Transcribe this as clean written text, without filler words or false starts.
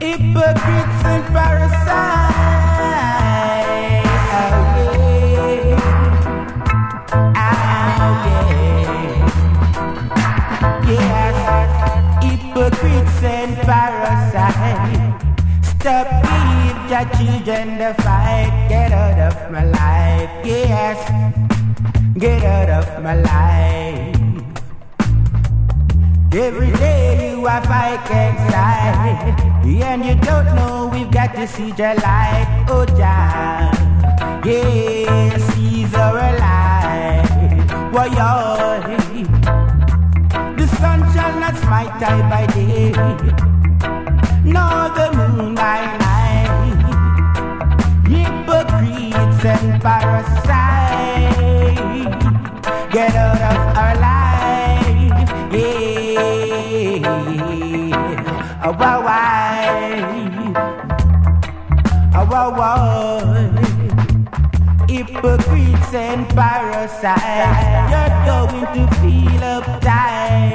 Hypocrites and parasites. Hypocrites and parasites. Stop giving your children the fight. Get out of my life. Yes, get out of my life. Every day you are fighting inside, and you don't know we've got to see the light. Oh, Jah, yes, he's our light. Why, the sun shall not smite I by day, nor the moon by night. Hypocrites and parasites, get out of our life. Yeah, hypocrites and parasites, you're going to feel uptight.